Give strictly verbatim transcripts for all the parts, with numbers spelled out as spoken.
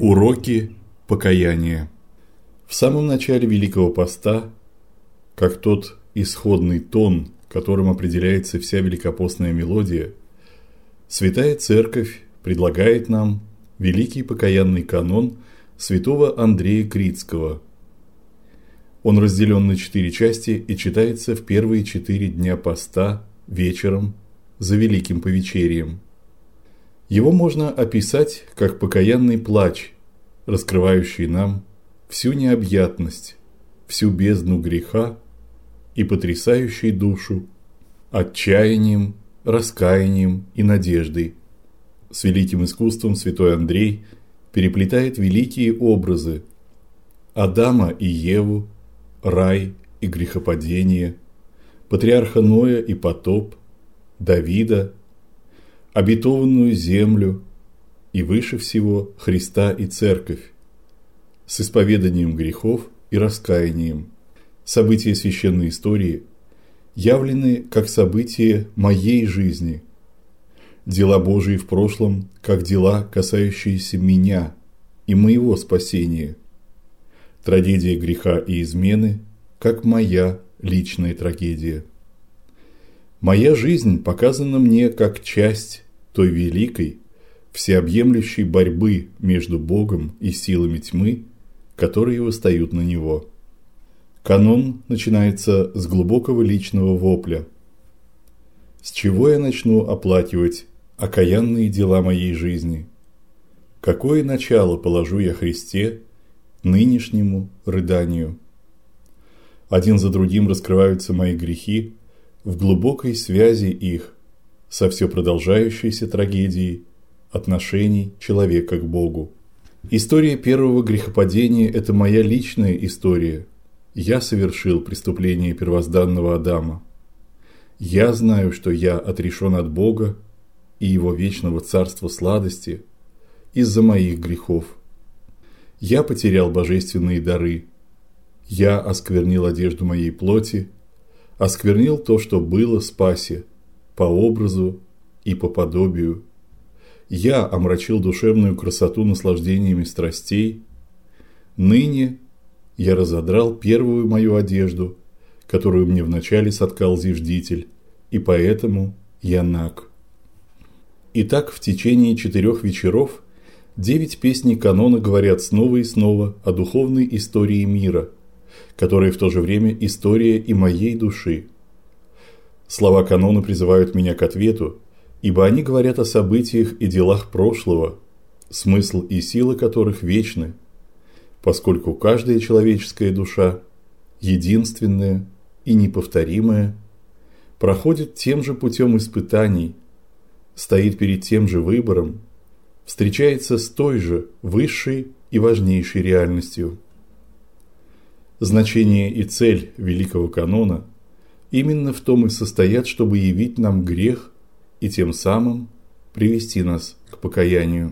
Уроки покаяния. В самом начале Великого Поста, как тот исходный тон, которым определяется вся великопостная мелодия, Святая Церковь предлагает нам великий покаянный канон святого Андрея Критского. Он разделен на четыре части и читается в первые четыре дня поста вечером за Великим Повечерием. Его можно описать как покаянный плач, раскрывающий нам всю необъятность, всю бездну греха и потрясающий душу отчаянием, раскаянием и надеждой. С великим искусством святой Андрей переплетает великие образы Адама и Еву, рай и грехопадение, патриарха Ноя и потоп, Давида, обетованную землю и выше всего Христа и Церковь с исповеданием грехов и раскаянием. События священной истории явлены как события моей жизни, дела Божии в прошлом как дела, касающиеся меня и моего спасения, трагедия греха и измены как моя личная трагедия. Моя жизнь показана мне как часть той великой, всеобъемлющей борьбы между Богом и силами тьмы, которые восстают на него. Канон начинается с глубокого личного вопля. С чего я начну оплакивать окаянные дела моей жизни? Какое начало положу я Христе, нынешнему рыданию? Один за другим раскрываются мои грехи в глубокой связи их со все продолжающейся трагедией отношений человека к Богу. История первого грехопадения – это моя личная история. Я совершил преступление первозданного Адама. Я знаю, что я отрешен от Бога и Его вечного царства сладости из-за моих грехов. Я потерял божественные дары. Я осквернил одежду моей плоти, осквернил то, что было спасе, по образу и по подобию. Я омрачил душевную красоту наслаждениями страстей. Ныне я разодрал первую мою одежду, которую мне вначале соткал зиждитель, и поэтому я наг. Итак, в течение четырех вечеров девять песней канона говорят снова и снова о духовной истории мира, которая в то же время история и моей души. Слова канона призывают меня к ответу, ибо они говорят о событиях и делах прошлого, смысл и сила которых вечны, поскольку каждая человеческая душа, единственная и неповторимая, проходит тем же путем испытаний, стоит перед тем же выбором, встречается с той же высшей и важнейшей реальностью. Значение и цель великого канона именно в том и состоят, чтобы явить нам грех и тем самым привести нас к покаянию.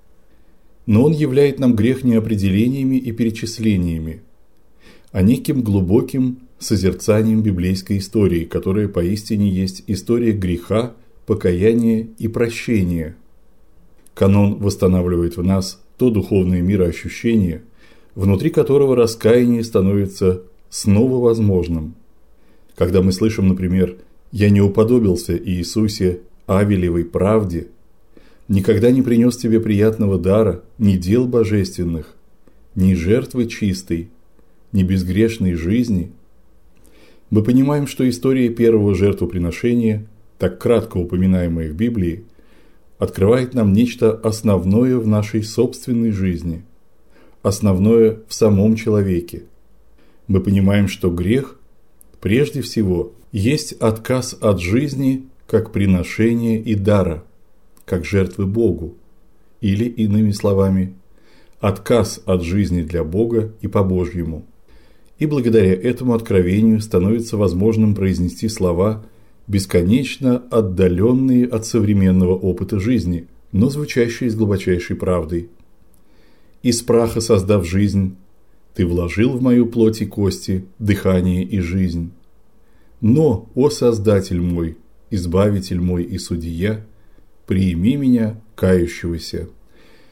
Но он являет нам грех не определениями и перечислениями, а неким глубоким созерцанием библейской истории, которая поистине есть история греха, покаяния и прощения. Канон восстанавливает в нас то духовное мироощущение, внутри которого раскаяние становится снова возможным. Когда мы слышим, например, «Я не уподобился Иисусе Авелевой правде, никогда не принес тебе приятного дара, ни дел божественных, ни жертвы чистой, ни безгрешной жизни», мы понимаем, что история первого жертвоприношения, так кратко упоминаемая в Библии, открывает нам нечто основное в нашей собственной жизни, основное в самом человеке. Мы понимаем, что грех прежде всего есть отказ от жизни как приношения и дара, как жертвы Богу, или, иными словами, отказ от жизни для Бога и по-божьему. И благодаря этому откровению становится возможным произнести слова, бесконечно отдаленные от современного опыта жизни, но звучащие с глубочайшей правдой. «Из праха создав жизнь, ты вложил в мою плоть и кости дыхание и жизнь. Но, о Создатель мой, Избавитель мой и Судья, приими меня, кающегося».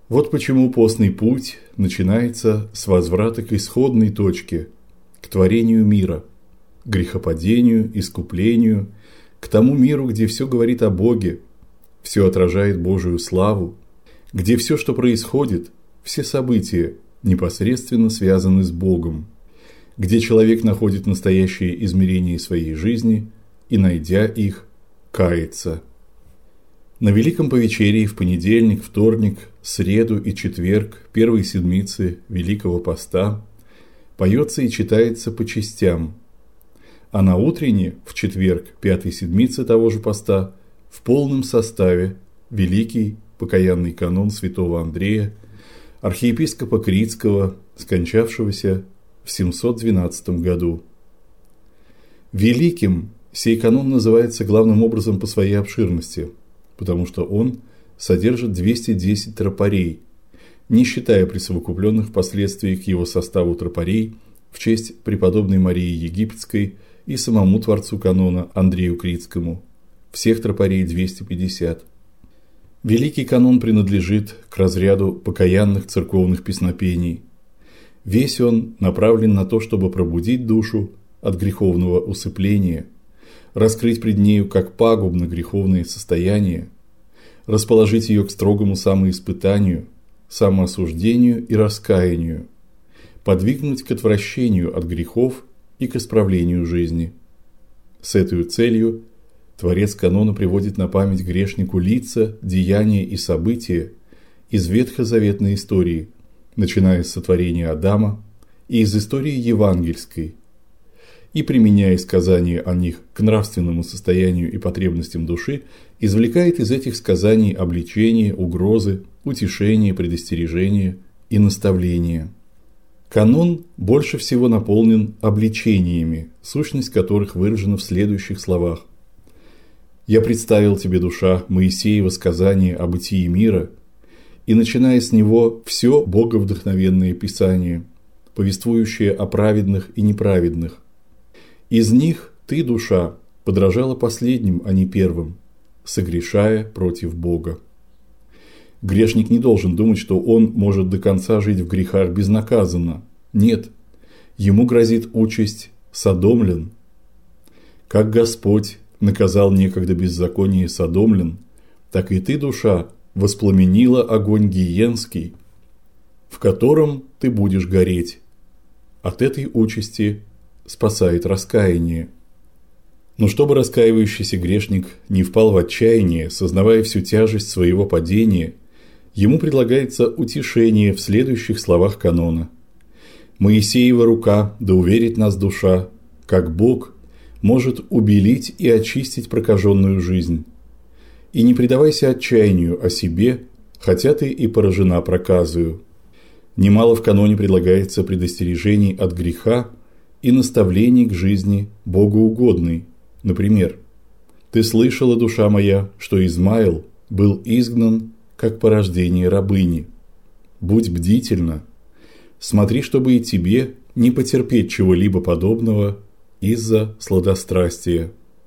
Вот почему постный путь начинается с возврата к исходной точке, к творению мира, к грехопадению, искуплению, к тому миру, где все говорит о Боге, все отражает Божию славу, где все, что происходит, все события непосредственно связаны с Богом, где человек находит настоящее измерение своей жизни и, найдя их, кается. На Великом Повечерии в понедельник, вторник, среду и четверг первой седмицы Великого Поста поется и читается по частям, а на утренне, в четверг пятой седмицы того же поста, в полном составе Великий покаянный канон святого Андрея, архиепископа Критского, скончавшегося в семьсот двенадцатом году. Великим сей канон называется главным образом по своей обширности, потому что он содержит двести десять тропарей, не считая присовокупленных впоследствии к его составу тропарей в честь преподобной Марии Египетской и самому творцу канона Андрею Критскому. Всех тропарей двести пятьдесят. Великий канон принадлежит к разряду покаянных церковных песнопений. Весь он направлен на то, чтобы пробудить душу от греховного усыпления, раскрыть пред нею как пагубно греховные состояния, расположить ее к строгому самоиспытанию, самоосуждению и раскаянию, подвигнуть к отвращению от грехов и к исправлению жизни. С этой целью творец канона приводит на память грешнику лица, деяния и события из ветхозаветной истории, начиная с сотворения Адама и из истории евангельской, и, применяя сказания о них к нравственному состоянию и потребностям души, извлекает из этих сказаний обличение, угрозы, утешение, предостережение и наставление. Канон больше всего наполнен обличениями, сущность которых выражена в следующих словах: «Я представил тебе, душа, Моисеево сказание о бытии мира, и, начиная с него, все боговдохновенное Писание, повествующее о праведных и неправедных. Из них ты, душа, подражала последним, а не первым, согрешая против Бога». Грешник не должен думать, что он может до конца жить в грехах безнаказанно. Нет, ему грозит участь содомлян. Как Господь наказал некогда беззаконие содомлян, так и ты, душа, воспламенила огонь гиенский, в котором ты будешь гореть. От этой участи спасает раскаяние. Но чтобы раскаивающийся грешник не впал в отчаяние, сознавая всю тяжесть своего падения, ему предлагается утешение в следующих словах канона: «Моисеева рука, да уверит нас душа, как Бог может убелить и очистить прокаженную жизнь. И не предавайся отчаянию о себе, хотя ты и поражена проказою». Немало в каноне предлагается предостережений от греха и наставлений к жизни богоугодной. Например: «Ты слышала, душа моя, что Измаил был изгнан как порождение рабыни. Будь бдительна, смотри, чтобы и тебе не потерпеть чего-либо подобного из-за сладострастия.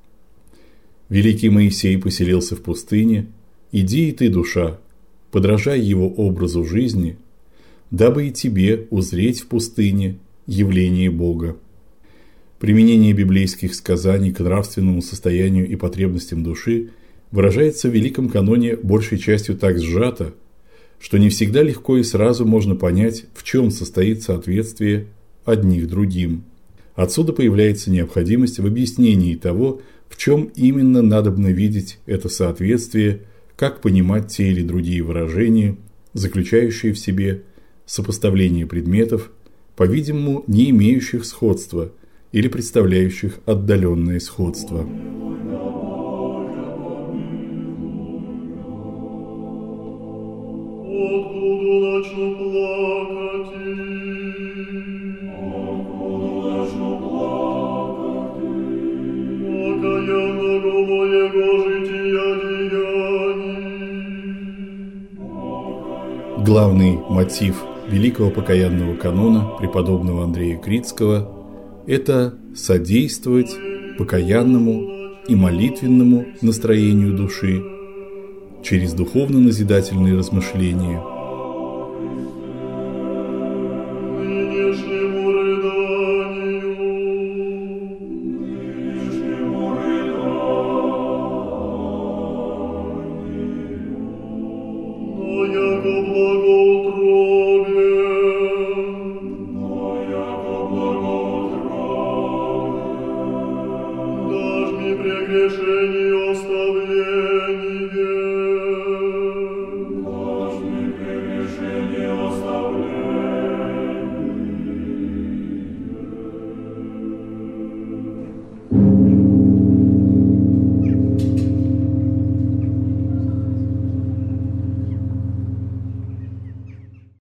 Великий Моисей поселился в пустыне, иди и ты, душа, подражай его образу жизни, дабы и тебе узреть в пустыне явление Бога». Применение библейских сказаний к нравственному состоянию и потребностям души выражается в Великом каноне большей частью так сжато, что не всегда легко и сразу можно понять, в чем состоит соответствие одних другим. Отсюда появляется необходимость в объяснении того, в чем именно надобно видеть это соответствие, как понимать те или другие выражения, заключающие в себе сопоставление предметов, по-видимому, не имеющих сходства или представляющих отдаленное сходство. Главный мотив Великого покаянного канона преподобного Андрея Критского – это содействовать покаянному и молитвенному настроению души через духовно-назидательные размышления, яко благоутробен, но яко благоутробен, дашь мне прегрешение оставление,